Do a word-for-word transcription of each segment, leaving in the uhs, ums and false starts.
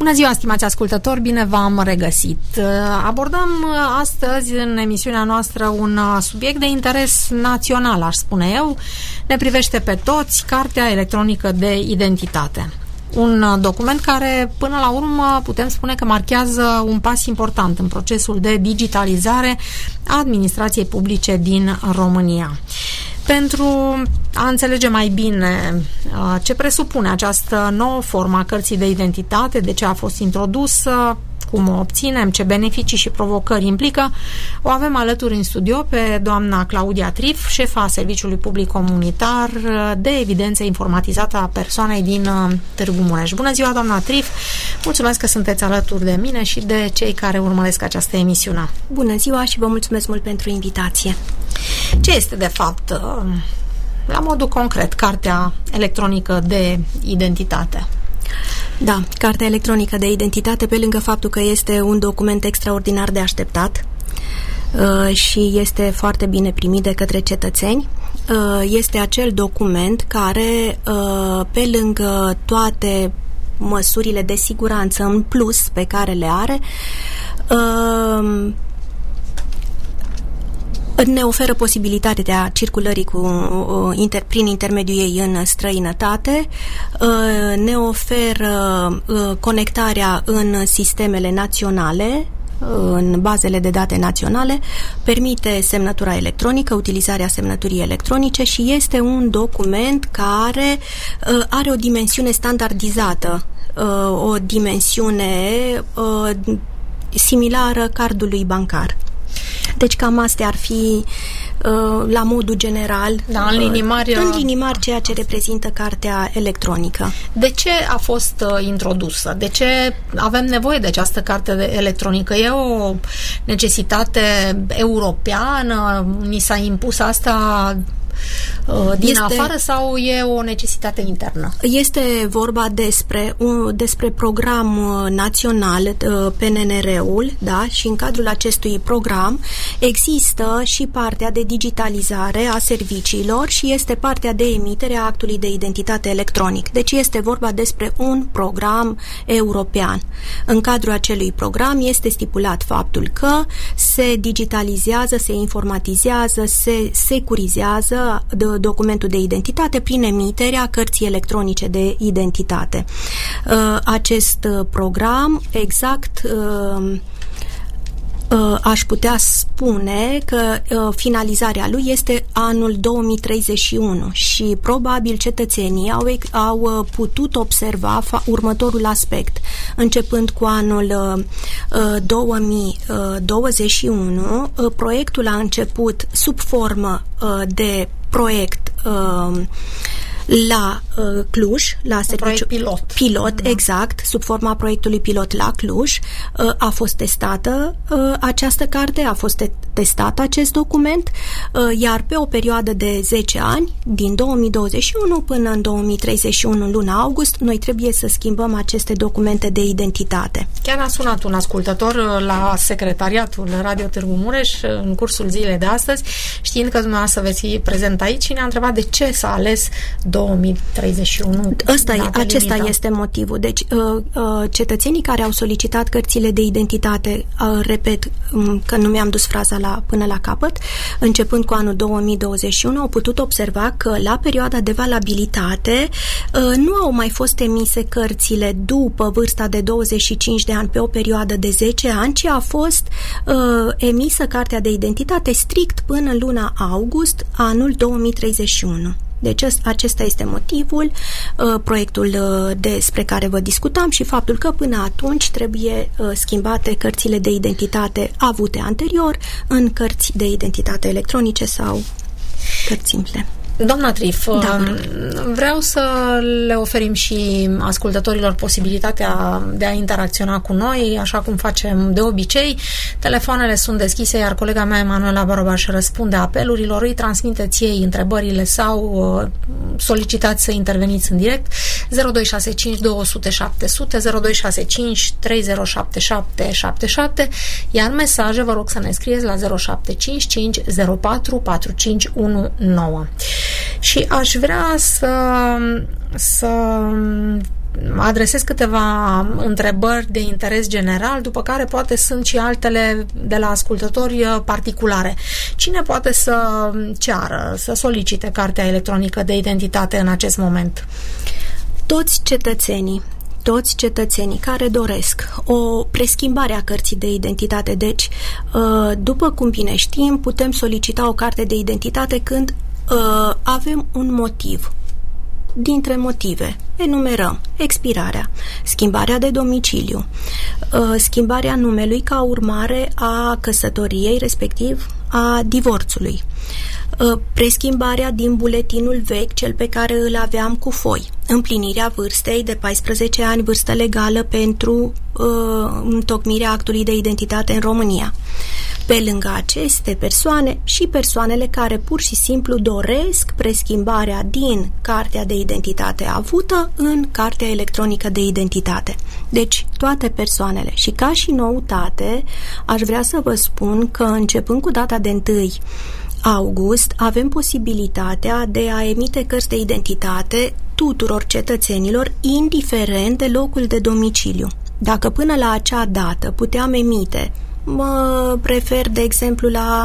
Bună ziua, stimați ascultători, bine v-am regăsit. Abordăm astăzi în emisiunea noastră un subiect de interes național, aș spune eu. Ne privește pe toți, Cartea electronică de identitate. Un document care, până la urmă, putem spune că marchează un pas important în procesul de digitalizare a administrației publice din România. Pentru a înțelege mai bine ce presupune această nouă formă a cărții de identitate, de ce a fost introdusă, cum o obținem, ce beneficii și provocări implică, o avem alături în studio pe doamna Claudia Trif, șefa Serviciului Public Comunitar de Evidență Informatizată a Persoanei din Târgu Mureș. Bună ziua, doamna Trif! Mulțumesc că sunteți alături de mine și de cei care urmăresc această emisiune. Bună ziua și vă mulțumesc mult pentru invitație! Ce este, de fapt, la modul concret, Cartea electronică de identitate? Da, Cartea electronică de identitate, pe lângă faptul că este un document extraordinar de așteptat uh, și este foarte bine primit de către cetățeni, uh, este acel document care, uh, pe lângă toate măsurile de siguranță în plus pe care le are, uh, ne oferă posibilitatea circulării cu, inter, prin intermediul ei în străinătate, ne oferă conectarea în sistemele naționale, în bazele de date naționale, permite semnătura electronică, utilizarea semnăturii electronice și este un document care are o dimensiune standardizată, o dimensiune similară cardului bancar. Deci cam astea ar fi uh, la modul general, da, în linii mari, uh, în linii mari ceea ce reprezintă cartea electronică. De ce a fost uh, introdusă? De ce avem nevoie de această carte de electronică? E o necesitate europeană? Ni s-a impus asta din este, afară sau e o necesitate internă? Este vorba despre un, despre program național, P N N R-ul, da? Și în cadrul acestui program există și partea de digitalizare a serviciilor și este partea de emitere a actului de identitate electronic. Deci este vorba despre un program european. În cadrul acelui program este stipulat faptul că se digitalizează, se informatizează, se securizează de documentul de identitate prin emiterea cărții electronice de identitate. Acest program exact aș putea spune că finalizarea lui este anul două mii treizeci și unu și probabil cetățenii au, au putut observa următorul aspect. Începând cu anul două mii douăzeci și unu, proiectul a început sub formă de proiect la uh, Cluj, la serviciu pilot. Pilot, da. Exact, sub forma proiectului pilot la Cluj. Uh, a fost testată uh, această carte, a fost te- testat acest document, uh, iar pe o perioadă de zece ani, din două mii douăzeci și unu până în două mii treizeci și unu, în luna august, noi trebuie să schimbăm aceste documente de identitate. Chiar a sunat un ascultător la secretariatul Radio Târgu Mureș în cursul zilei de astăzi, știind că dumneavoastră veți fi prezent aici și ne-a întrebat de ce s-a ales două mii treizeci și unu. Ăsta e, acesta limită. Este motivul. Deci, uh, uh, cetățenii care au solicitat cărțile de identitate, uh, repet, um, că nu mi-am dus fraza la, până la capăt, începând cu anul două mii douăzeci și unu, au putut observa că la perioada de valabilitate uh, nu au mai fost emise cărțile după vârsta de douăzeci și cinci de ani pe o perioadă de zece ani, ci a fost uh, emisă cartea de identitate strict până în luna august anul două mii treizeci și unu. Deci acesta este motivul, uh, proiectul uh, despre care vă discutam și faptul că până atunci trebuie uh, schimbate cărțile de identitate avute anterior în cărți de identitate electronice sau cărți simple. Doamna Trif, da. Vreau să le oferim și ascultătorilor posibilitatea de a interacționa cu noi, așa cum facem de obicei. Telefoanele sunt deschise, iar colega mea, Emanuela Borobaș, răspunde apelurilor. Îi transmiteți ei întrebările sau solicitați să interveniți în direct. zero doi șase cinci două zero zero șapte zero zero, zero doi șase cinci trei zero șapte șapte șapte șapte, iar mesaje vă rog să ne scrieți la zero șapte cinci cinci zero patru patru cinci unu nouă. Și aș vrea să, să adresez câteva întrebări de interes general, după care poate sunt și altele de la ascultători particulare. Cine poate să ceară, să solicite cartea electronică de identitate în acest moment? Toți cetățenii. Toți cetățenii care doresc o preschimbare a cărții de identitate. Deci, după cum bine știm, putem solicita o carte de identitate când avem un motiv. Dintre motive enumerăm expirarea, schimbarea de domiciliu, schimbarea numelui ca urmare a căsătoriei, respectiv a divorțului, preschimbarea din buletinul vechi, cel pe care îl aveam cu foi, împlinirea vârstei de paisprezece ani, vârstă legală pentru uh, întocmirea actului de identitate în România. Pe lângă aceste persoane și persoanele care pur și simplu doresc preschimbarea din cartea de identitate avută în cartea electronică de identitate. Deci, toate persoanele. Și ca și noutate, aș vrea să vă spun că începând cu data de întâi august, avem posibilitatea de a emite cărți de identitate tuturor cetățenilor, indiferent de locul de domiciliu. Dacă până la acea dată puteam emite, mă refer, de exemplu, la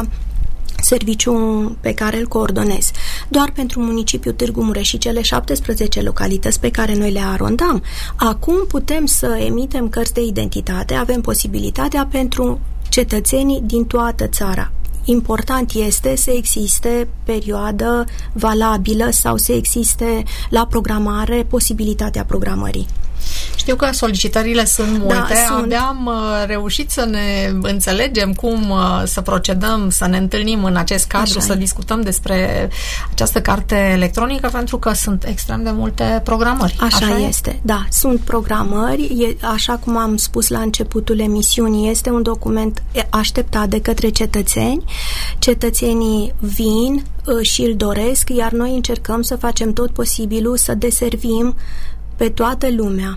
serviciul pe care îl coordonez, doar pentru municipiul Târgu Mureș și cele șaptesprezece localități pe care noi le arondam, acum putem să emitem cărți de identitate, avem posibilitatea pentru cetățenii din toată țara. Important este să existe perioadă valabilă sau să existe la programare posibilitatea programării. Știu că solicitările sunt multe, da, sunt. Abia am reușit să ne înțelegem cum să procedăm, să ne întâlnim în acest cadru, așa să e. discutăm despre această carte electronică, pentru că sunt extrem de multe programări. Așa, așa este, e? Da, sunt programări, e, așa cum am spus la începutul emisiunii, este un document așteptat de către cetățeni. Cetățenii vin și îl doresc, iar noi încercăm să facem tot posibilul să deservim pe toată lumea,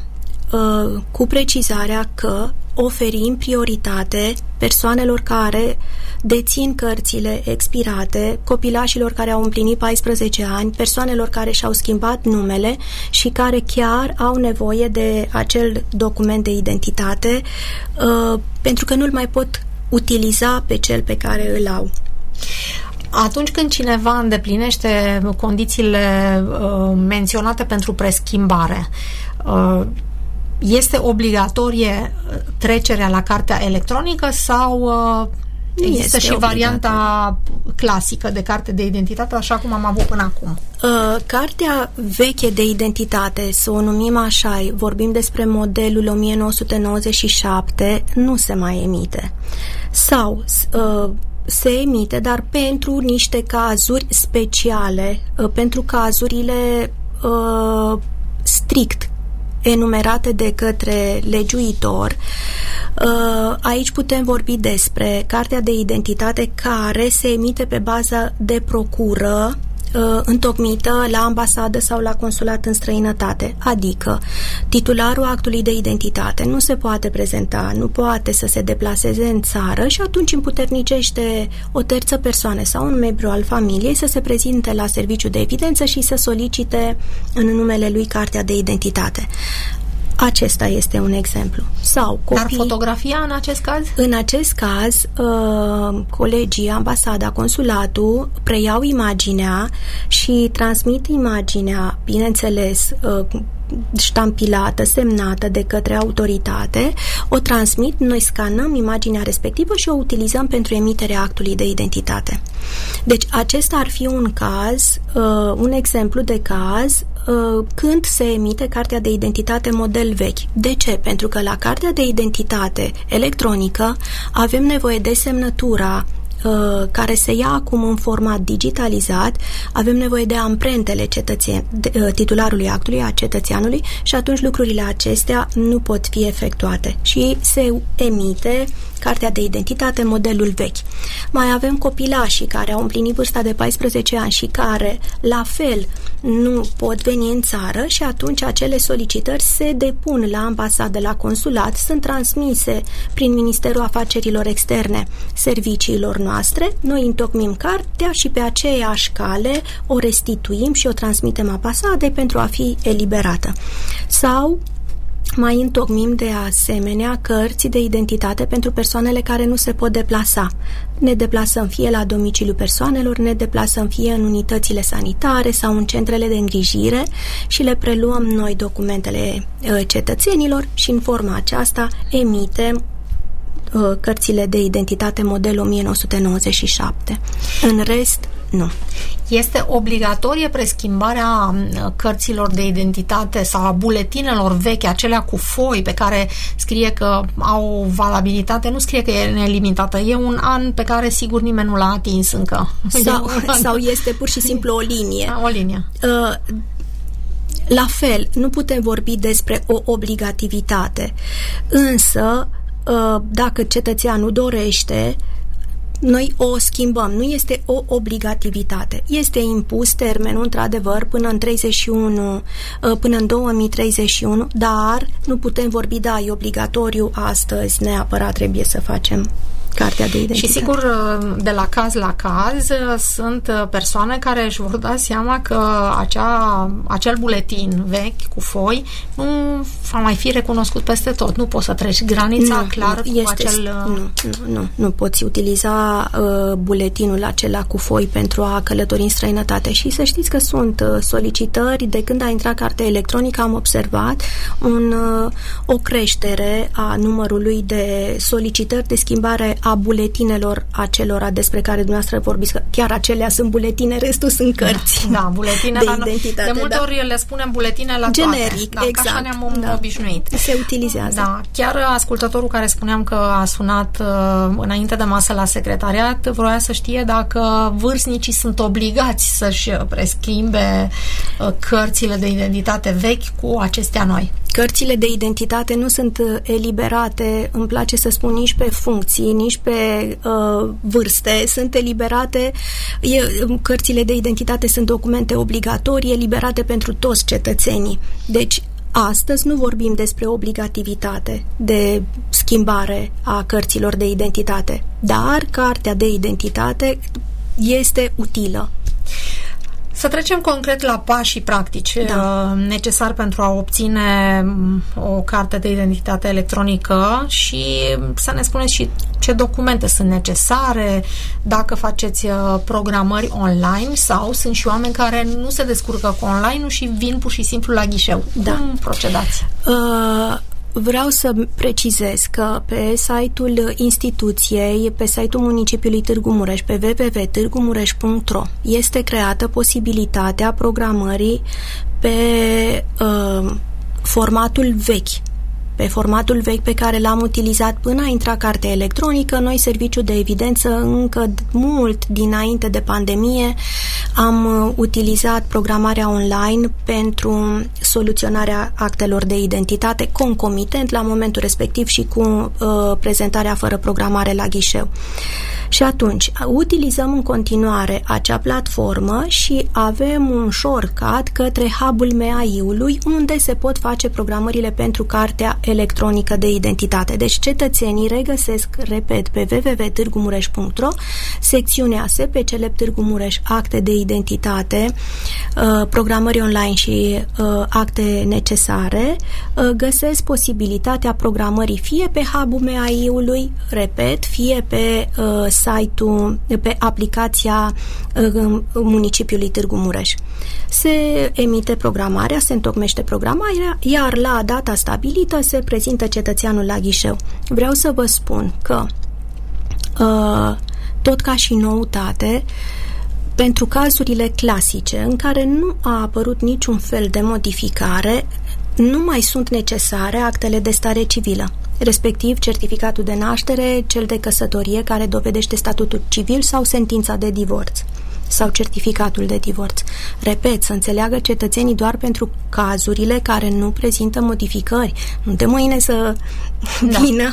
cu precizarea că oferim prioritate persoanelor care dețin cărțile expirate, copilașilor care au împlinit paisprezece ani, persoanelor care și-au schimbat numele și care chiar au nevoie de acel document de identitate, pentru că nu-l mai pot utiliza pe cel pe care îl au. Atunci când cineva îndeplinește condițiile uh, menționate pentru preschimbare, uh, este obligatorie trecerea la cartea electronică sau uh, există și varianta clasică de carte de identitate, așa cum am avut până acum? Uh, cartea veche de identitate, să o numim așa, vorbim despre modelul o mie nouă sute nouăzeci și șapte, nu se mai emite. Sau uh, se emite, dar pentru niște cazuri speciale, pentru cazurile uh, strict enumerate de către legiuitor. Uh, aici putem vorbi despre cartea de identitate care se emite pe bază de procură întocmită la ambasadă sau la consulat în străinătate, adică titularul actului de identitate nu se poate prezenta, nu poate să se deplaseze în țară și atunci împuternicește o terță persoană sau un membru al familiei să se prezinte la serviciu de evidență și să solicite în numele lui cartea de identitate. Acesta este un exemplu. Sau copii. Dar fotografia în acest caz? În acest caz, uh, colegii, ambasada, consulatul preiau imaginea și transmit imaginea, bineînțeles, uh, ștampilată, semnată de către autoritate, o transmit, noi scanăm imaginea respectivă și o utilizăm pentru emiterea actului de identitate. Deci acesta ar fi un caz, uh, un exemplu de caz uh, când se emite cartea de identitate model vechi. De ce? Pentru că la cartea de identitate electronică avem nevoie de semnătura care se ia acum în format digitalizat, avem nevoie de amprentele cetățen, de, titularului actului, a cetățeanului, și atunci lucrurile acestea nu pot fi efectuate și se emite cartea de identitate, modelul vechi. Mai avem copilașii care au împlinit vârsta de paisprezece ani și care, la fel, nu pot veni în țară și atunci acele solicitări se depun la ambasadă, la consulat, sunt transmise prin Ministerul Afacerilor Externe serviciilor noastre, noi întocmim cartea și pe aceeași cale o restituim și o transmitem ambasadei pentru a fi eliberată. Sau mai întocmim de asemenea cărți de identitate pentru persoanele care nu se pot deplasa. Ne deplasăm fie la domiciliul persoanelor, ne deplasăm fie în unitățile sanitare sau în centrele de îngrijire și le preluăm noi documentele cetățenilor și în forma aceasta emitem cărțile de identitate model o mie nouă sute nouăzeci și șapte. În rest, nu. Este obligatorie preschimbarea cărților de identitate sau a buletinelor vechi, acelea cu foi pe care scrie că au valabilitate, nu scrie că e nelimitată, e un an pe care sigur nimeni nu l-a atins încă. Sau, sau este pur și simplu o linie. O linie. Uh, la fel, nu putem vorbi despre o obligativitate, însă dacă cetățeanul dorește, noi o schimbăm. Nu este o obligativitate. Este impus termenul, într-adevăr, până în treizeci și unu, până în două mii treizeci și unu, dar nu putem vorbi, da, e obligatoriu astăzi, neapărat trebuie să facem cartea de identitate. Și sigur, de la caz la caz, sunt persoane care își vor da seama că acea, acel buletin vechi cu foi nu va mai fi recunoscut peste tot. Nu poți să treci granița nu, clar nu, cu este, acel... Nu, nu, nu, nu poți utiliza uh, buletinul acela cu foi pentru a călători în străinătate. Și să știți că sunt uh, solicitări. De când a intrat cartea electronică am observat un, uh, o creștere a numărului de solicitări de schimbare a buletinelor acelora despre care dumneavoastră vorbiți, că chiar acelea sunt buletine, restul sunt cărți. Da, da, buletine de la identitate. De multe da. ori le spunem buletine la generic, toate. Da, exact. Așa ne-am da. obișnuit. Se utilizează. Da, chiar ascultătorul care spuneam că a sunat uh, înainte de masă la secretariat, vroia să știe dacă vârstnicii sunt obligați să-și preschimbe uh, cărțile de identitate vechi cu acestea noi. Cărțile de identitate nu sunt eliberate, îmi place să spun, nici pe funcții, nici pe uh, vârste, sunt eliberate, e, cărțile de identitate sunt documente obligatorii, eliberate pentru toți cetățenii. Deci, astăzi nu vorbim despre obligativitate de schimbare a cărților de identitate, dar cartea de identitate este utilă. Să trecem concret la pașii practici da. necesari pentru a obține o carte de identitate electronică și să ne spuneți și ce documente sunt necesare, dacă faceți programări online sau sunt și oameni care nu se descurcă cu online-ul și vin pur și simplu la ghișeu. Da. Cum procedați? Uh... Vreau să precizez că pe site-ul instituției, pe site-ul municipiului Târgu Mureș, pe w w w punct târgu mureș punct r o, este creată posibilitatea programării pe uh, formatul vechi. Pe formatul vechi pe care l-am utilizat până a intra cartea electronică. Noi, Serviciul de Evidență, încă mult dinainte de pandemie, am utilizat programarea online pentru soluționarea actelor de identitate, concomitent la momentul respectiv și cu uh, prezentarea fără programare la ghișeu. Și atunci, utilizăm în continuare acea platformă și avem un shortcut către hub-ul M A I-ului, unde se pot face programările pentru cartea electronică de identitate. Deci cetățenii regăsesc, repet, pe w w w punct târgu mureș punct r o, secțiunea S P C L E P Târgu Mureș, acte de identitate, programări online și acte necesare, găsesc posibilitatea programării fie pe hub-ul M A I-ului, repet, fie pe site-ul, pe aplicația municipiului Târgu Mureș. Se emite programarea, se întocmește programarea, iar la data stabilită se prezintă cetățeanul la ghișeu. Vreau să vă spun că tot ca și noutate, pentru cazurile clasice în care nu a apărut niciun fel de modificare, nu mai sunt necesare actele de stare civilă, respectiv certificatul de naștere, cel de căsătorie care dovedește statutul civil sau sentința de divorț sau certificatul de divorț. Repet, să înțeleagă cetățenii doar pentru cazurile care nu prezintă modificări. Nu de mâine să da. vină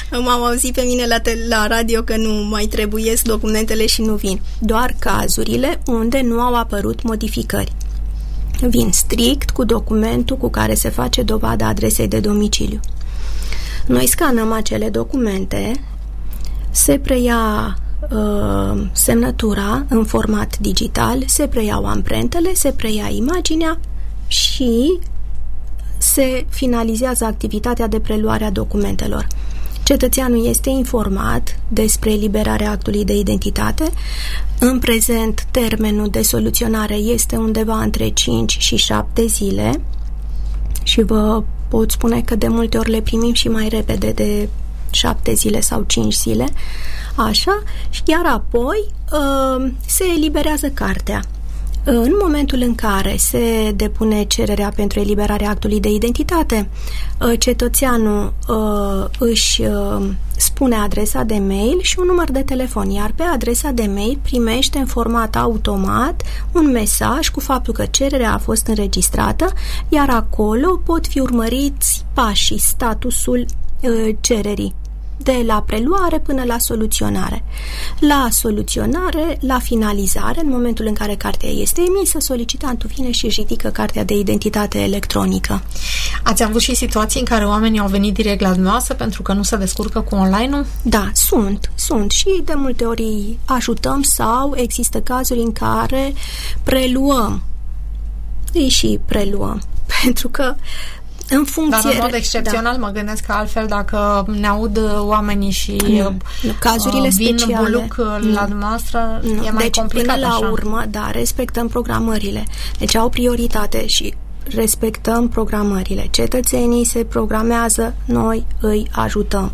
M-am auzit pe mine la, te- la radio că nu mai trebuiesc documentele și nu vin. Doar cazurile unde nu au apărut modificări. Vin strict cu documentul cu care se face dovada adresei de domiciliu. Noi scanăm acele documente, se preia uh, semnătura în format digital, se preiau amprentele, se preia imaginea și se finalizează activitatea de preluare a documentelor. Cetățeanul este informat despre eliberarea actului de identitate. În prezent, termenul de soluționare este undeva între cinci și șapte zile și vă pot spune că de multe ori le primim și mai repede de șapte zile sau cinci zile. Așa, iar apoi uh, se eliberează cartea. În momentul în care se depune cererea pentru eliberarea actului de identitate, cetățeanul uh, își uh, spune adresa de mail și un număr de telefon, iar pe adresa de mail primește în format automat un mesaj cu faptul că cererea a fost înregistrată, iar acolo pot fi urmăriți pașii, statusul uh, cererii, de la preluare până la soluționare. La soluționare, la finalizare, în momentul în care cartea este emisă, solicitantul vine și își ridică cartea de identitate electronică. Ați avut și situații în care oamenii au venit direct la dumneavoastră pentru că nu se descurcă cu online-ul? Da, sunt, sunt și de multe ori îi ajutăm sau există cazuri în care preluăm. Îi și preluăm. Pentru că în funcție... Dar în mod excepțional da. Mă gândesc că altfel dacă ne aud oamenii și nu, nu, cazurile vin speciale, buluc nu, la dumneavoastră, nu. E mai deci, complicat până la așa. urmă, da, respectăm programările. Deci au prioritate și respectăm programările. Cetățenii se programează, noi îi ajutăm.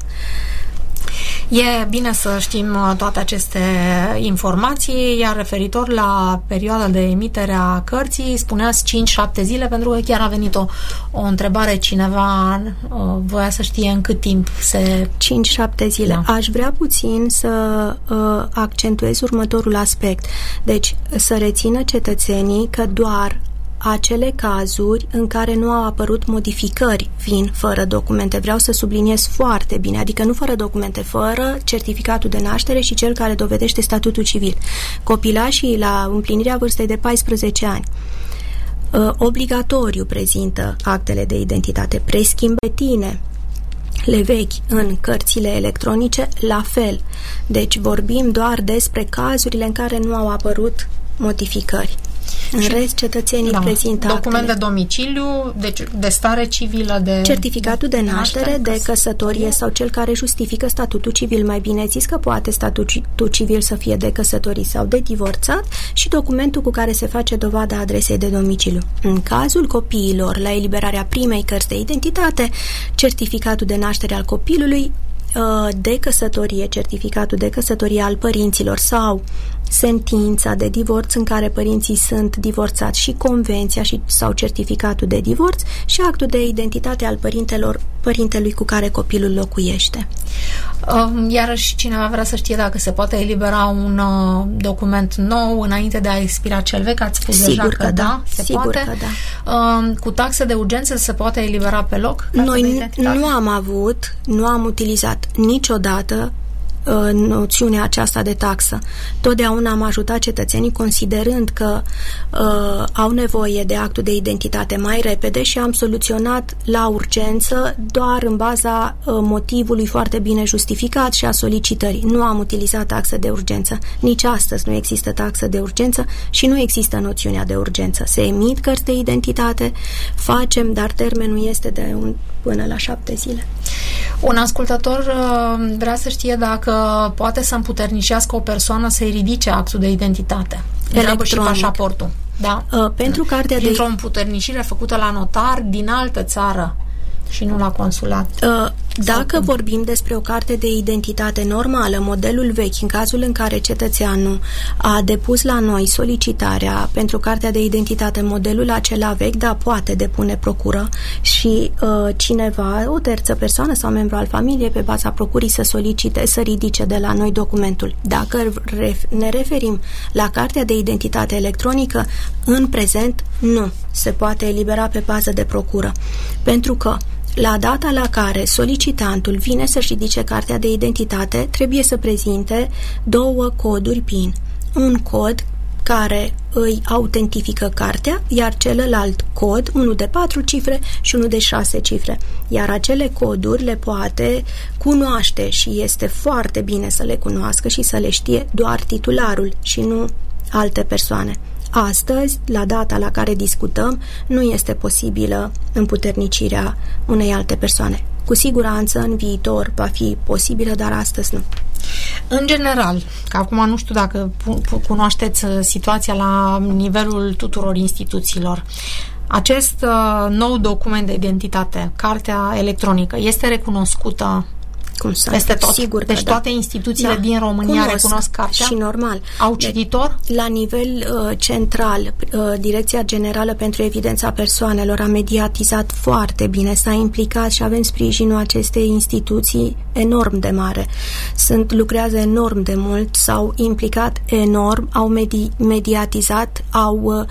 E bine să știm toate aceste informații, iar referitor la perioada de emitere a cărții, spuneați cinci șapte zile, pentru că chiar a venit o, o întrebare, cineva uh, voia să știe în cât timp se... cinci șapte zile. Da. Aș vrea puțin să uh, accentuez următorul aspect. Deci, să rețină cetățenii că doar acele cazuri în care nu au apărut modificări vin fără documente. Vreau să subliniez foarte bine, adică nu fără documente, fără certificatul de naștere și cel care dovedește statutul civil. Copilașii la împlinirea vârstei de paisprezece ani obligatoriu prezintă actele de identitate, preschimbetine, le vechi în cărțile electronice, la fel. Deci vorbim doar despre cazurile în care nu au apărut modificări. În rest, cetățenii da. prezintă document actele. de domiciliu, deci de stare civilă, de certificatul de naștere, naștere de căsătorie sau cel care justifică statutul civil, mai bine zis că poate statutul civil să fie de căsătorit sau de divorțat, și documentul cu care se face dovada adresei de domiciliu. În cazul copiilor, la eliberarea primei cărți de identitate, certificatul de naștere al copilului, de căsătorie, certificatul de căsătorie al părinților sau sentința de divorț în care părinții sunt divorțați și convenția și, sau certificatul de divorț și actul de identitate al părintelor, părintelui cu care copilul locuiește. Iarăși cineva vrea să știe dacă se poate elibera un uh, document nou înainte de a expira cel vechi. Ați spus Sigur deja că, că da, da, se sigur poate. Că da. Uh, cu taxe de urgență se poate elibera pe loc? Noi nu am avut, nu am utilizat niciodată noțiunea aceasta de taxă. Totdeauna am ajutat cetățenii considerând că uh, au nevoie de actul de identitate mai repede și am soluționat la urgență doar în baza uh, motivului foarte bine justificat și a solicitării. Nu am utilizat taxă de urgență. Nici astăzi nu există taxă de urgență și nu există noțiunea de urgență. Se emit cărți de identitate, facem, dar termenul este de un, până la șapte zile. Un ascultător uh, vrea să știe dacă poate să împuternicească o persoană să-i ridice actul de identitate. Electronic. Și pașaportul. Da? Uh, pentru cartea de... Dintr-o împuternicire făcută la notar din altă țară și nu la consulat. Uh, dacă vorbim despre o carte de identitate normală, modelul vechi, în cazul în care cetățeanul a depus la noi solicitarea pentru cartea de identitate, modelul acela vechi, da, poate depune procură și uh, cineva, o terță persoană sau membru al familiei, pe baza procurii să solicite, să ridice de la noi documentul. Dacă ne referim la cartea de identitate electronică, în prezent nu se poate elibera pe bază de procură. Pentru că La data la care solicitantul vine să-și ridice cartea de identitate, trebuie să prezinte două coduri P I N. Un cod care îi autentifică cartea, iar celălalt cod, unul de patru cifre și unul de șase cifre. Iar acele coduri le poate cunoaște și este foarte bine să le cunoască și să le știe doar titularul și nu alte persoane. Astăzi, la data la care discutăm, nu este posibilă împuternicirea unei alte persoane. Cu siguranță, în viitor va fi posibilă, dar astăzi nu. În general, că acum nu știu dacă cunoașteți situația la nivelul tuturor instituțiilor, acest uh, nou document de identitate, cartea electronică, este recunoscută Cum să peste tot? Sigur că deci da. toate instituțiile da. din România Cunosc. recunosc cartea? Și normal. Au cititor? De, la nivel uh, central, uh, Direcția Generală pentru Evidența Persoanelor a mediatizat foarte bine, s-a implicat și avem sprijinul acestei instituții enorm de mare. Sunt, lucrează enorm de mult, s-au implicat enorm, au medi- mediatizat, au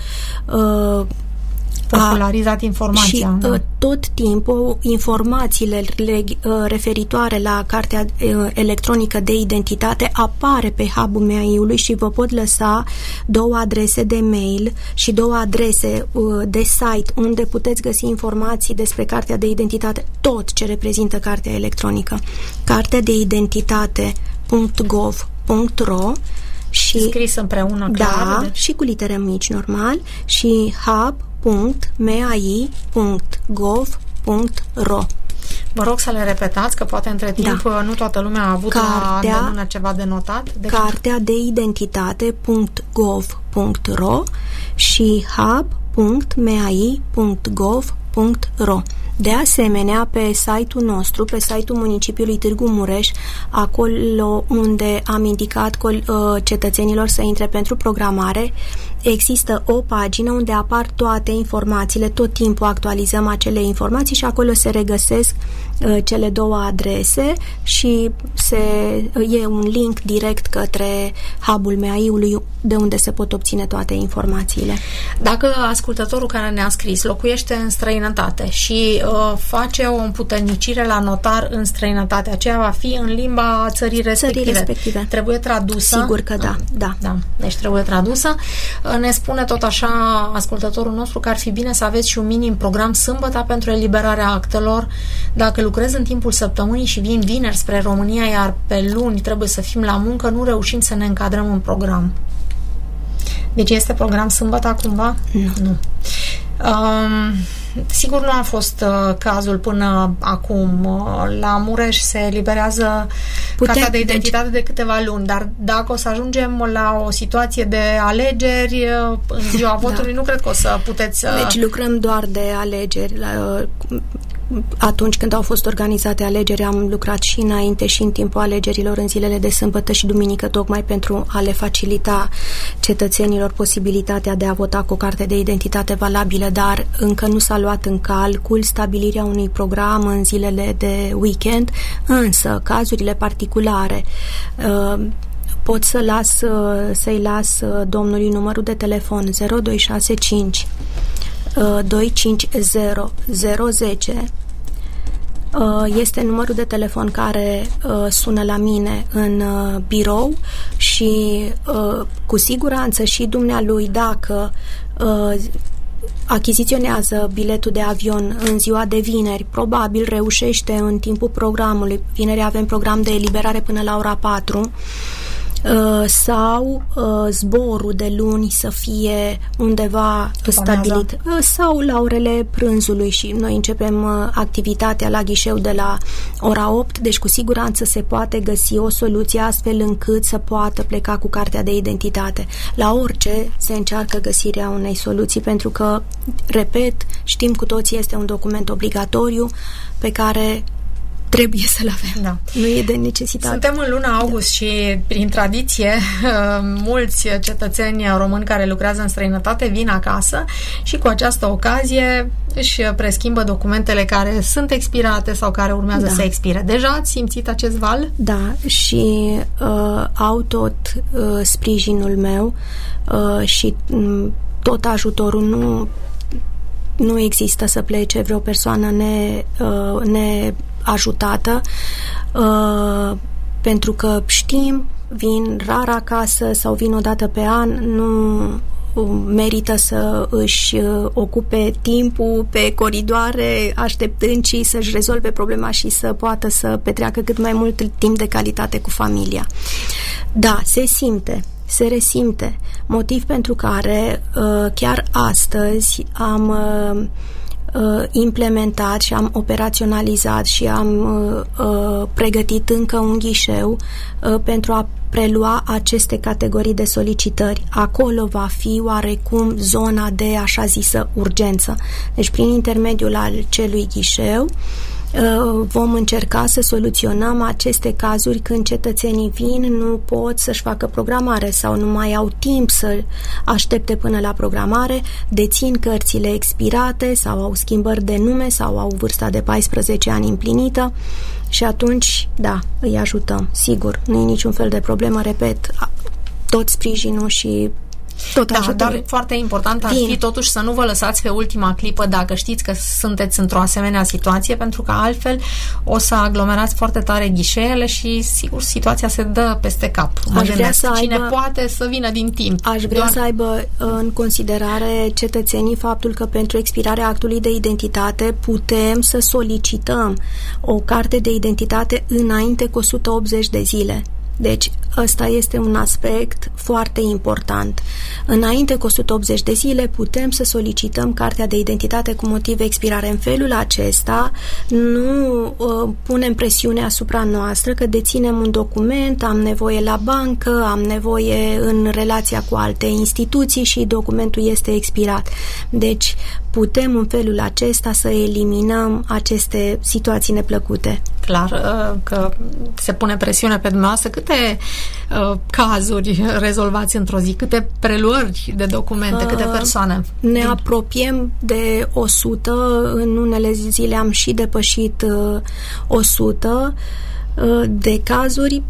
uh, popularizat informația. Și da. tot timpul informațiile referitoare la cartea electronică de identitate apare pe hub-ul M A I-ului și vă pot lăsa două adrese de mail și două adrese de site unde puteți găsi informații despre cartea de identitate, tot ce reprezintă cartea electronică. Cartea de identitate punct gov punct ro și scris împreună, clar, da, deci... și cu litere mici, normal, și hub punct mai punct gov punct ro. Vă rog să le repetați, că poate între timp da. nu toată lumea a avut cartea, la îndemână ceva de notat. Deci... cartea de identitate punct gov punct ro și hub punct mai punct gov punct ro. De asemenea, pe site-ul nostru, pe site-ul municipiului Târgu Mureș, acolo unde am indicat cetățenilor să intre pentru programare, există o pagină unde apar toate informațiile, tot timpul actualizăm acele informații și acolo se regăsesc uh, cele două adrese și se, e un link direct către hub-ul M A I-ului de unde se pot obține toate informațiile. Dacă ascultătorul care ne-a scris locuiește în străinătate și uh, face o împuternicire la notar în străinătate, aceea va fi în limba țării respective. Țării respective. Trebuie tradusă? Sigur că da, da. da. Deci trebuie tradusă. Ne spune tot așa ascultătorul nostru că ar fi bine să aveți și un minim program sâmbătă pentru eliberarea actelor. Dacă lucrez în timpul săptămânii și vin vineri spre România, iar pe luni trebuie să fim la muncă, nu reușim să ne încadrăm în program. Deci este program sâmbătă cumva? Nu. Nu. Um, sigur nu a fost uh, cazul până acum. Uh, la Mureș se eliberează Putem, cartea de identitate deci... de câteva luni, dar dacă o să ajungem la o situație de alegeri uh, în ziua votului, da. nu cred că o să puteți... Uh... Deci lucrăm doar de alegeri. La, uh, atunci când au fost organizate alegeri, am lucrat și înainte și în timpul alegerilor, în zilele de sâmbătă și duminică, tocmai pentru a le facilita cetățenilor posibilitatea de a vota cu o carte de identitate valabilă, dar încă nu s-a luat în calcul stabilirea unui program în zilele de weekend, însă cazurile particulare uh, pot să las, să-i las domnului numărul de telefon zero doi șase cinci doi cinci zero zero un zero. Este numărul de telefon care sună la mine în birou și cu siguranță și dumnealui, dacă achiziționează biletul de avion în ziua de vineri, probabil reușește în timpul programului. Vineri avem program de eliberare până la ora patru. Sau zborul de luni să fie undeva stabilit, sau la orele prânzului și noi începem activitatea la ghișeu de la ora opt, deci cu siguranță se poate găsi o soluție astfel încât să poată pleca cu cartea de identitate. La orice se încearcă găsirea unei soluții, pentru că, repet, știm cu toții, este un document obligatoriu pe care trebuie să-l avem. Da. Nu e de necesitate. Suntem în luna august da. și, prin tradiție, mulți cetățeni români care lucrează în străinătate vin acasă și cu această ocazie își preschimbă documentele care sunt expirate sau care urmează da. să expire. Deja ați simțit acest val? Da, și uh, au tot uh, sprijinul meu uh, și um, tot ajutorul. Nu nu există să plece vreo persoană ne, uh, neajutată, uh, pentru că știm, vin rar acasă sau vin o dată pe an, nu merită să își ocupe timpul pe coridoare așteptând și să-și rezolve problema și să poată să petreacă cât mai mult timp de calitate cu familia. Da, se simte, se resimte, motiv pentru care chiar astăzi am implementat și am operaționalizat și am pregătit încă un ghișeu pentru a prelua aceste categorii de solicitări. Acolo va fi oarecum zona de așa zisă urgență. Deci prin intermediul acelui ghișeu vom încerca să soluționăm aceste cazuri când cetățenii vin, nu pot să-și facă programare sau nu mai au timp să aștepte până la programare, dețin cărțile expirate sau au schimbări de nume sau au vârsta de paisprezece ani împlinită și atunci, da, îi ajutăm, sigur, nu e niciun fel de problemă, repet, tot sprijinul și tot da, dar foarte important ar fi totuși să nu vă lăsați pe ultima clipă dacă știți că sunteți într-o asemenea situație, pentru că altfel o să aglomerați foarte tare ghișeele și sigur situația se dă peste cap. Mă aș vrea să cine aibă, poate să vină din timp. Aș vrea Doar... să aibă în considerare cetățenii faptul că pentru expirarea actului de identitate putem să solicităm o carte de identitate înainte cu o sută optzeci de zile. Deci, ăsta este un aspect foarte important. Înainte cu o sută optzeci de zile putem să solicităm cartea de identitate cu motiv de expirare. În felul acesta nu uh, punem presiune asupra noastră că deținem un document, am nevoie la bancă, am nevoie în relația cu alte instituții și documentul este expirat. Deci, putem în felul acesta să eliminăm aceste situații neplăcute. Clar uh, că se pune presiune pe dumneavoastră. Câte uh, cazuri rezolvați într-o zi? Câte preluări de documente? Uh, câte persoane? Ne din... apropiem de o sută. În unele zile am și depășit uh, o sută uh, de cazuri.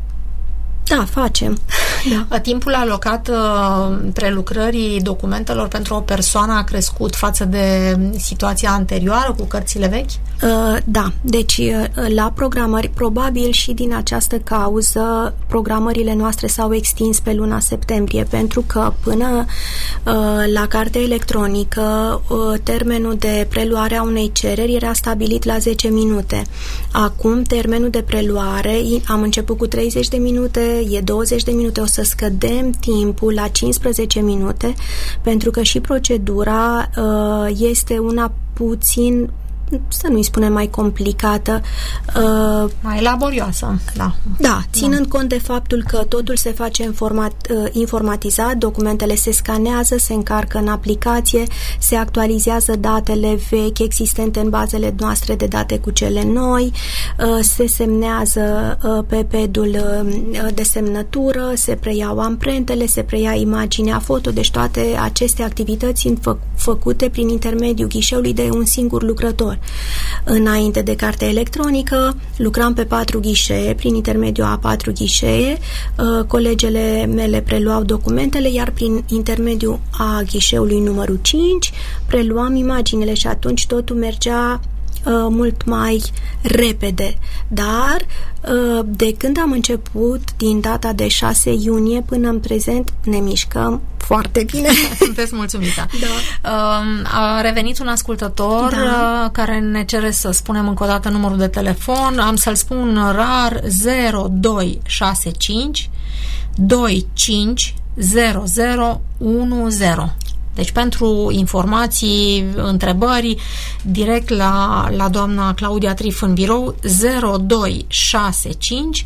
Da, facem. Da. Timpul alocat uh, prelucrării documentelor pentru o persoană a crescut față de situația anterioară cu cărțile vechi? Uh, da, deci uh, la programări, probabil și din această cauză, programările noastre s-au extins pe luna septembrie, pentru că până uh, la cartea electronică uh, termenul de preluare a unei cereri era stabilit la zece minute. Acum termenul de preluare am început cu treizeci de minute, e douăzeci de minute, o să scădem timpul la cincisprezece minute, pentru că și procedura uh, este una puțin, să nu-i spunem mai complicată, uh, mai laborioasă, da. Da, ținând da. cont de faptul că totul se face în format uh, informatizat, documentele se scanează, se încarcă în aplicație, se actualizează datele vechi existente în bazele noastre de date cu cele noi, uh, se semnează uh, pe pedul uh, de semnătură, se preiau amprentele, se preia imaginea foto, deci toate aceste activități sunt fă- făcute prin intermediul ghișeului de un singur lucrător. Înainte de cartea electronică lucram pe patru ghișee, prin intermediul a patru ghișee, colegele mele preluau documentele, iar prin intermediul a ghișeului numărul cinci preluam imaginile și atunci totul mergea Uh, mult mai repede, dar uh, de când am început, din data de șase iunie până în prezent, ne mișcăm foarte bine. Sunteți mulțumită. Da. Uh, a revenit un ascultător da. uh, care ne cere să spunem încă o dată numărul de telefon. Am să-l spun rar: zero doi șase cinci doi cinci zero zero unu zero. Deci pentru informații, întrebări, direct la, la doamna Claudia Trif în birou, zero doi șase cinci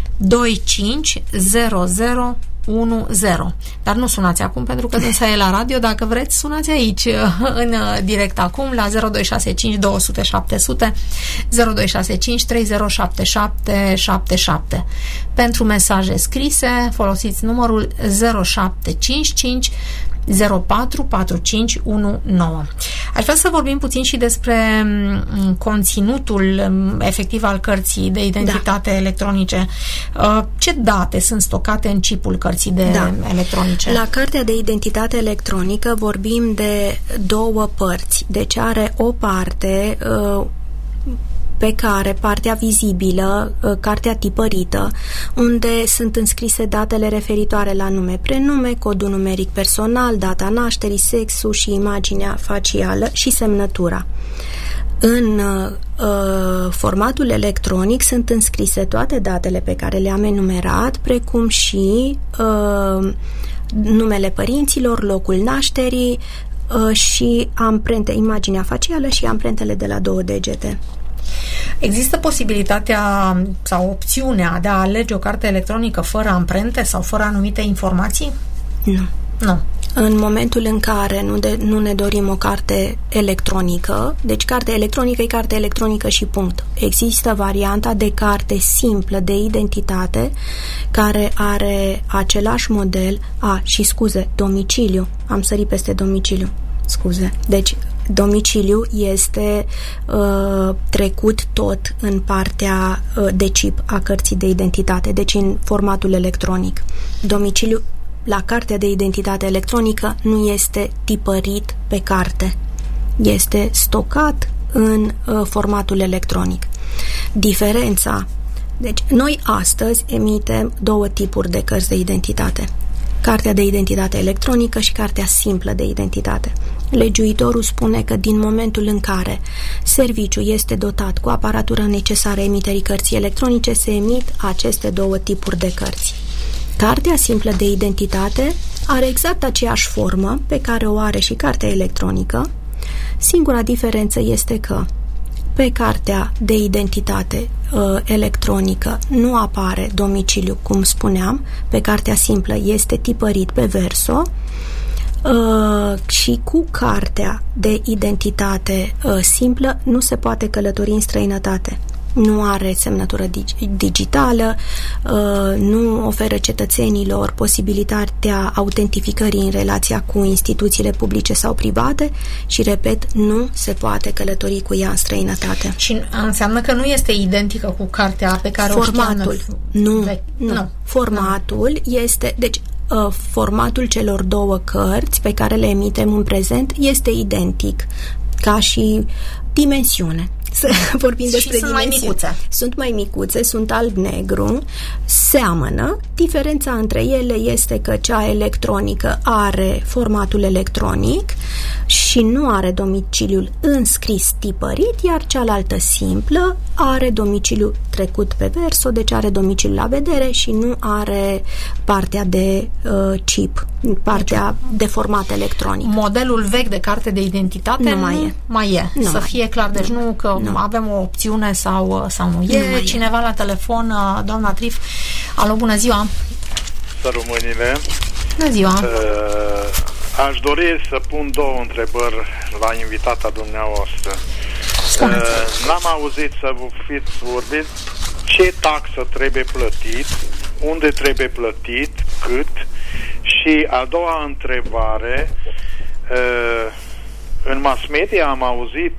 doi cinci zero zero unu zero. Dar nu sunați acum pentru că dânsa e la radio. Dacă vreți, sunați aici în direct acum la zero doi șase cinci doi zero șapte zero zero zero doi șase cinci trei zero șapte șapte șapte șapte. Pentru mesaje scrise folosiți numărul zero șapte cinci cinci zero patru patru cinci unu nouă. Aș vrea să vorbim puțin și despre conținutul efectiv al cărții de identitate da. electronice. Ce date sunt stocate în chipul cărții de da. electronice? La cartea de identitate electronică vorbim de două părți. Deci are o parte uh, pe care partea vizibilă, cartea tipărită, unde sunt înscrise datele referitoare la nume, prenume, codul numeric personal, data nașterii, sexul și imaginea facială și semnătura. În uh, formatul electronic sunt înscrise toate datele pe care le-am enumerat, precum și uh, numele părinților, locul nașterii uh, și amprente, imaginea facială și amprentele de la două degete. Există posibilitatea sau opțiunea de a alege o carte electronică fără amprente sau fără anumite informații? Nu. Nu. În momentul în care nu, de, nu ne dorim o carte electronică, deci carte electronică e carte electronică și punct. Există varianta de carte simplă de identitate care are același model, a, și scuze, domiciliu, am sărit peste domiciliu, scuze, deci domiciliu este uh, trecut tot în partea uh, de chip a cărții de identitate, deci în formatul electronic. Domiciliu la cartea de identitate electronică nu este tipărit pe carte, este stocat în uh, formatul electronic. Diferența, deci noi astăzi emitem două tipuri de cărți de identitate. Cartea de identitate electronică și cartea simplă de identitate. Legiuitorul spune că din momentul în care serviciul este dotat cu aparatura necesară emiterii cărții electronice, se emit aceste două tipuri de cărți. Cartea simplă de identitate are exact aceeași formă pe care o are și cartea electronică. Singura diferență este că pe cartea de identitate uh, electronică nu apare domiciliu, cum spuneam, pe cartea simplă este tipărit pe verso uh, și cu cartea de identitate uh, simplă nu se poate călători în străinătate. Nu are semnătură dig- digitală, uh, nu oferă cetățenilor posibilitatea autentificării în relația cu instituțiile publice sau private și, repet, nu se poate călători cu ea în străinătate. Și înseamnă că nu este identică cu cartea pe care formatul, o știam. Nu, nu, nu. Formatul nu. este... Deci, uh, formatul celor două cărți pe care le emitem în prezent este identic, ca și dimensiune. Să vorbim și despre sunt mai micuțe. Sunt mai micuțe, sunt alb-negru, seamănă. Diferența între ele este că cea electronică are formatul electronic și nu are domiciliul înscris tipărit, iar cealaltă simplă are domiciliul trecut pe verso, deci are domiciliul la vedere și nu are partea de uh, chip, partea deci, de format electronic. Modelul vechi de carte de identitate nu mai e. Mai e. Nu să mai fie clar, deci nu, nu că nu. avem o opțiune sau, sau nu. E nu cineva e. la telefon, doamna Trif. Alo, bună ziua! Să românile! Bună ziua! Uh, aș dori să pun două întrebări la invitata dumneavoastră. Uh, n-am auzit să vă fiți vorbit ce taxă trebuie plătit, unde trebuie plătit, cât, și a doua întrebare, uh, în mass media am auzit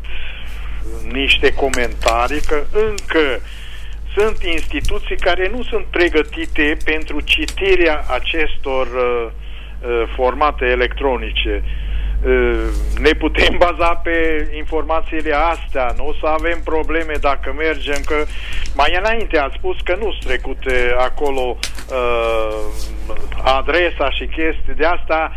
niște comentarii că încă sunt instituții care nu sunt pregătite pentru citirea acestor uh, uh, formate electronice. Uh, ne putem baza pe informațiile astea, nu o să avem probleme dacă mergem, că mai înainte ați spus că nu sunt trecute acolo uh, adresa și chestii de asta.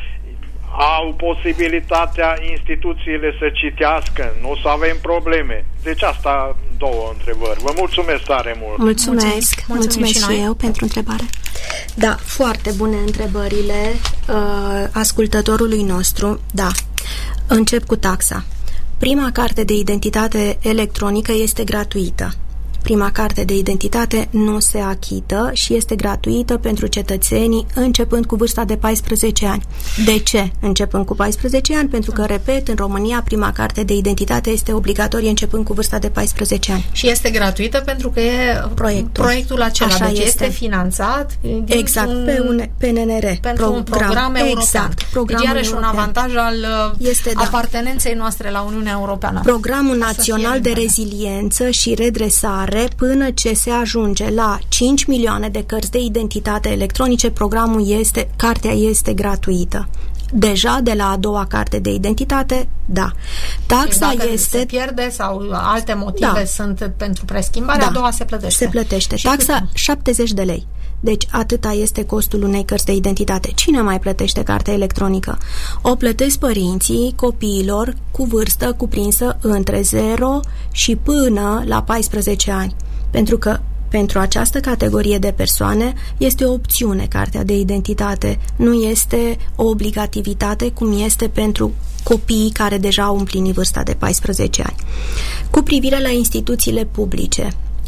Au posibilitatea instituțiile să citească, nu o să avem probleme. Deci asta, două întrebări. Vă mulțumesc tare mult. Mulțumesc, mulțumesc, mulțumesc și, și eu pentru întrebare. Da, foarte bune întrebările uh, ascultătorului nostru. Da, încep cu taxa. Prima carte de identitate electronică este gratuită. prima carte de identitate nu se achită și este gratuită pentru cetățenii începând cu vârsta de paisprezece ani. De ce începând cu paisprezece ani? Pentru că, repet, în România prima carte de identitate este obligatorie începând cu vârsta de paisprezece ani. Și este gratuită pentru că e proiectul, proiectul acela, Așa deci este. este finanțat exact, un, pe un P N R R. Pentru program, un program european. Exact, deci are și un avantaj al este, da. apartenenței noastre la Uniunea Europeană. Programul Național de Reziliență și Redresare, până ce se ajunge la cinci milioane de cărți de identitate electronice, programul este, cartea este gratuită. Deja de la a doua carte de identitate, da. Taxa dacă este... se pierde sau alte motive da. sunt pentru preschimbare, da. a doua se plătește. Se plătește. Și Taxa cât? șaptezeci de lei. Deci atâta este costul unei cărți de identitate. Cine mai plătește cartea electronică? O plătesc părinții copiilor cu vârstă cuprinsă între zero și până la paisprezece ani. Pentru că pentru această categorie de persoane este o opțiune cartea de identitate, nu este o obligativitate cum este pentru copiii care deja au împlinit vârsta de paisprezece ani. Cu privire la instituțiile publice,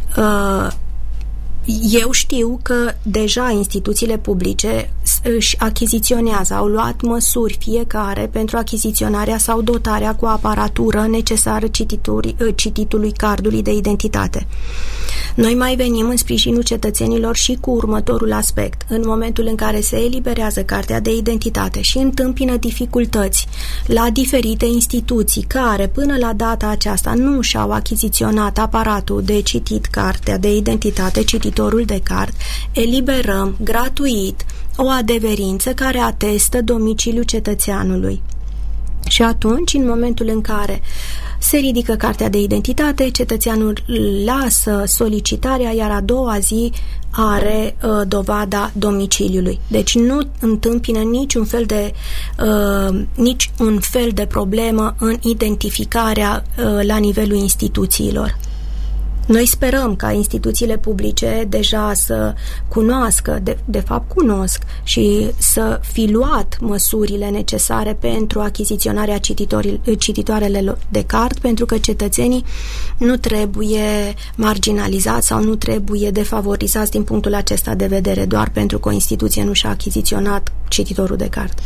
eu știu că deja instituțiile publice își achiziționează, au luat măsuri fiecare pentru achiziționarea sau dotarea cu aparatură necesară cititului cardului de identitate. Noi mai venim în sprijinul cetățenilor și cu următorul aspect. În momentul în care se eliberează cartea de identitate și întâmpină dificultăți la diferite instituții care până la data aceasta nu și-au achiziționat aparatul de citit cartea de identitate, cititorul de card, eliberăm gratuit o adeverință care atestă domiciliul cetățeanului. Și atunci, în momentul în care se ridică cartea de identitate, cetățeanul lasă solicitarea, iar a doua zi are uh, dovada domiciliului. Deci nu întâmpină niciun fel de uh, nici un fel de problemă în identificarea uh, la nivelul instituțiilor. Noi sperăm ca instituțiile publice deja să cunoască, de, de fapt cunosc, și să fi luat măsurile necesare pentru achiziționarea cititoarelor de card, pentru că cetățenii nu trebuie marginalizați sau nu trebuie defavorizați din punctul acesta de vedere, doar pentru că o instituție nu și-a achiziționat cititorul de card.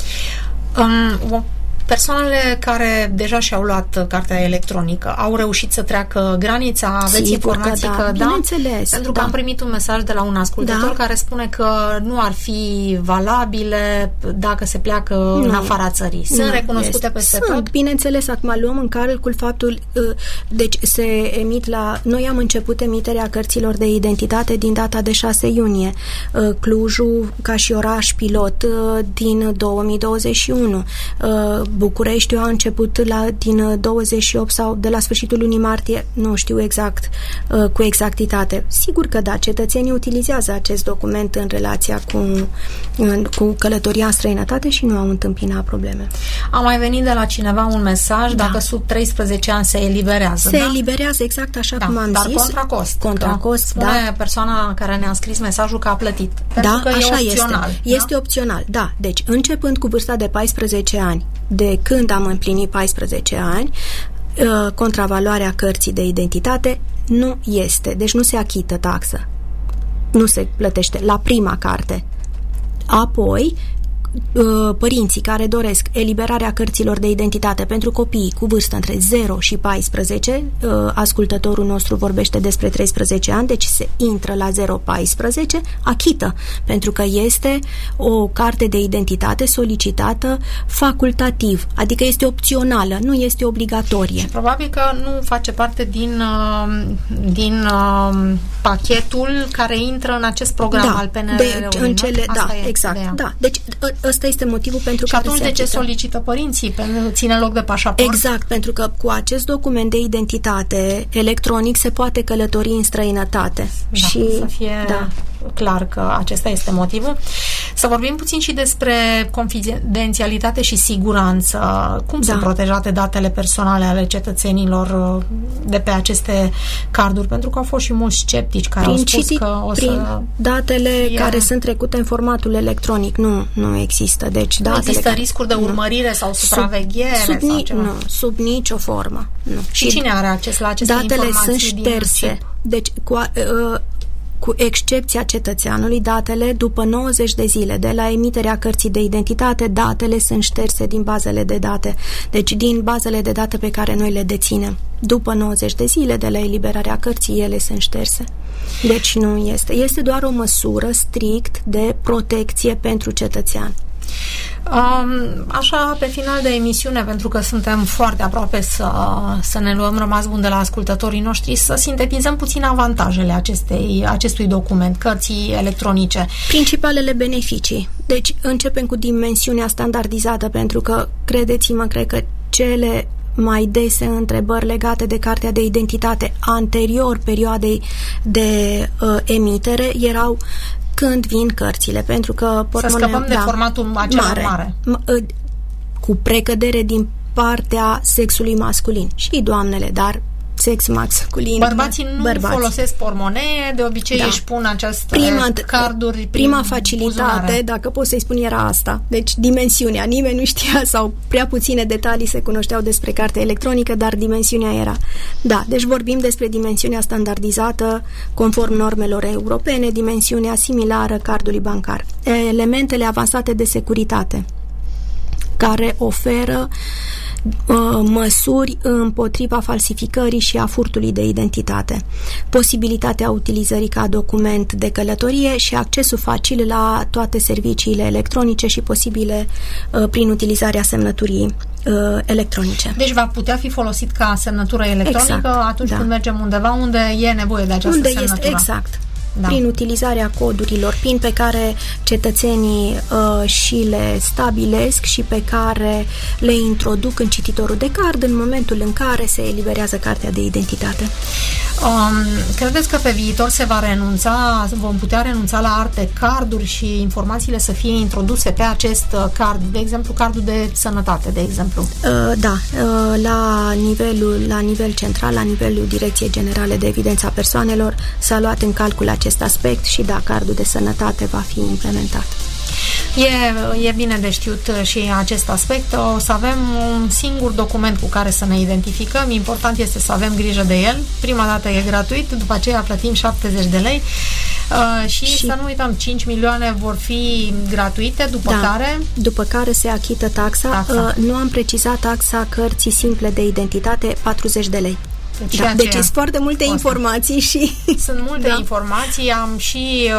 Um, Persoanele care deja și-au luat cartea electronică au reușit să treacă granița? Aveți Sigur informații că că da? da? Bineînțeles, Pentru da. că am primit un mesaj de la un ascultător da. care spune că nu ar fi valabile dacă se pleacă nu. în afara țării. Sunt nu, recunoscute este. peste Sunt, tot? Bineînțeles, acum luăm în calcul faptul, deci se emit la... Noi am început emiterea cărților de identitate din data de șase iunie. Clujul ca și oraș pilot din două mii douăzeci și unu. Bucureștiul a început la, din douăzeci și opt sau de la sfârșitul lunii martie, nu știu exact, cu exactitate. Sigur că da, cetățenii utilizează acest document în relația cu, cu călătoria în străinătate și nu au întâmpinat probleme. A mai venit de la cineva un mesaj, da. dacă sub treisprezece ani se eliberează. Se da? eliberează, exact așa da, cum am dar zis. Dar contra cost. Contra cost, spune da. persoana care ne-a scris mesajul că a plătit. Pentru da, că așa e opțional. Este. Da? Este opțional, da. Deci, începând cu vârsta de paisprezece ani, de când am împlinit paisprezece ani, contravaloarea cărții de identitate nu este. Deci nu se achită taxă. Nu se plătește la prima carte. Apoi, părinții care doresc eliberarea cărților de identitate pentru copii cu vârstă între zero și paisprezece, ascultătorul nostru vorbește despre treisprezece ani, deci se intră la zero paisprezece, achită, pentru că este o carte de identitate solicitată facultativ, adică este opțională, nu este obligatorie. Și probabil că nu face parte din, din pachetul care intră în acest program da, al P N R R-ului. De, în cele, da, exact. Da. Deci ăsta este motivul pentru și care atunci de ce solicită părinții? Pentru ține loc de pașaport? Exact, pentru că cu acest document de identitate electronic se poate călători în străinătate. Da, și să fie da. clar că acesta este motivul. Să vorbim puțin și despre confidențialitate și siguranță. Cum da. sunt protejate datele personale ale cetățenilor de pe aceste carduri? Pentru că au fost și mulți sceptici care prin au spus citi, că o prin să... datele fie... care sunt trecute în formatul electronic. Nu, nu există. Deci nu datele există care... riscuri de urmărire nu. sau supraveghere? Sub, sub, sau ni, ceva? Nu, sub nicio formă. Nu. Și, și cine are acces la aceste datele informații? Sunt șterse. deci cu, uh, cu excepția cetățeanului, datele după nouăzeci de zile de la emiterea cărții de identitate, datele sunt șterse din bazele de date. Deci din bazele de date pe care noi le deținem. După nouăzeci de zile de la eliberarea cărții, ele sunt șterse. Deci nu este. Este doar o măsură strict de protecție pentru cetățean. Um, așa, pe final de emisiune, pentru că suntem foarte aproape să, să ne luăm rămas bun de la ascultătorii noștri, să sintetizăm puțin avantajele acestei, acestui document, cărții electronice. Principalele beneficii. Deci începem cu dimensiunea standardizată, pentru că, credeți-mă, cred că cele mai dese întrebări legate de cartea de identitate anterior perioadei de uh, emitere erau când vin cărțile, pentru că să scăpăm de da, formatul acela mare, mare. M- cu precădere din partea sexului masculin. Și doamnele, dar sex masculin. Bărbații nu bărbații. folosesc pormonee, de obicei da. își pun aceste prima, carduri prima facilitate, buzunare. Dacă pot să-i spun, era asta. Deci dimensiunea, nimeni nu știa sau prea puține detalii se cunoșteau despre cartea electronică, dar dimensiunea era. Da, deci vorbim despre dimensiunea standardizată conform normelor europene, dimensiunea similară cardului bancar. Elementele avansate de securitate care oferă măsuri împotriva falsificării și a furtului de identitate, posibilitatea utilizării ca document de călătorie și accesul facil la toate serviciile electronice și posibile uh, prin utilizarea semnăturii uh, electronice. Deci va putea fi folosit ca semnătură electronică exact, atunci da. când mergem undeva unde e nevoie de această unde semnătură. Este, exact. Da. Prin utilizarea codurilor P I N pe care cetățenii uh, și le stabilesc și pe care le introduc în cititorul de card în momentul în care se eliberează cartea de identitate. Um, credeți că pe viitor se va renunța, vom putea renunța la alte carduri și informațiile să fie introduse pe acest card, de exemplu cardul de sănătate, de exemplu? Uh, da, uh, la nivelul, la nivel central, la nivelul Direcției Generale de Evidență a Persoanelor s-a luat în calcul acest aspect și da, cardul de sănătate va fi implementat. E, e bine de știut și acest aspect. O să avem un singur document cu care să ne identificăm. Important este să avem grijă de el. Prima dată e gratuit, după aceea plătim șaptezeci de lei uh, și, și să nu uităm, cinci milioane vor fi gratuite, după da, care după care se achită taxa. taxa. Uh, nu am precizat taxa cărții simple de identitate, patruzeci de lei. Deci, da, deci sunt foarte multe costă. informații și... Sunt multe da. informații, am și,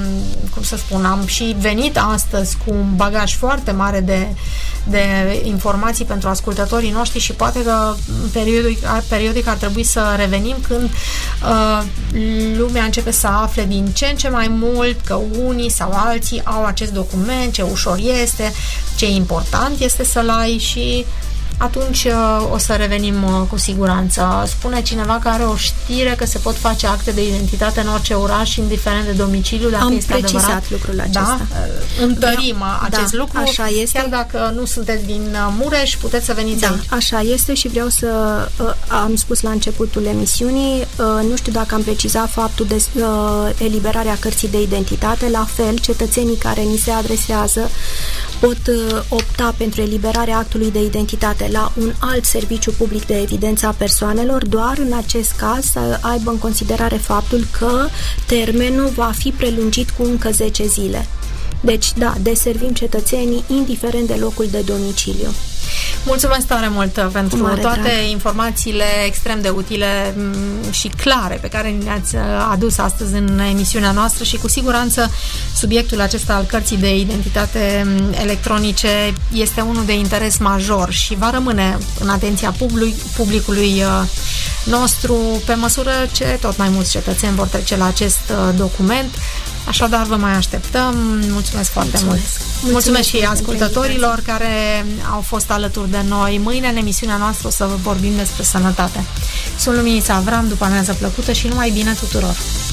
cum să spun, am și venit astăzi cu un bagaj foarte mare de, de informații pentru ascultătorii noștri și poate că periodic, periodic ar trebui să revenim când uh, lumea începe să afle din ce în ce mai mult că unii sau alții au acest document, ce ușor este, ce important este să-l ai și atunci o să revenim cu siguranță. Spune cineva că are o știre că se pot face acte de identitate în orice oraș, indiferent de domiciliu, dacă Am este adevărat. Am precizat lucrul acesta. Da? Întărim da, acest da, lucru. Așa este. Chiar dacă nu sunteți din Mureș, puteți să veniți da, aici. Așa este și vreau să uh, am spus la începutul emisiunii, uh, nu știu dacă am precizat faptul de uh, eliberarea cărții de identitate. La fel, cetățenii care ni se adresează pot uh, opta pentru eliberarea actului de identitate la un alt serviciu public de evidență a persoanelor, doar în acest caz să aibă în considerare faptul că termenul va fi prelungit cu încă zece zile. Deci, da, deservim cetățenii indiferent de locul de domiciliu. Mulțumesc tare mult pentru toate drag. informațiile extrem de utile și clare pe care ne-ați adus astăzi în emisiunea noastră și cu siguranță subiectul acesta al cărții de identitate electronice este unul de interes major și va rămâne în atenția public, publicului nostru pe măsură ce tot mai mulți cetățeni vor trece la acest document. Așadar, vă mai așteptăm. Mulțumesc foarte Mulțumesc. mult. Mulțumesc, Mulțumesc și ascultătorilor care au fost alături de noi. Mâine, în emisiunea noastră, o să vorbim despre sănătate. Sunt Luminița Avram, după amiază plăcută și numai bine tuturor!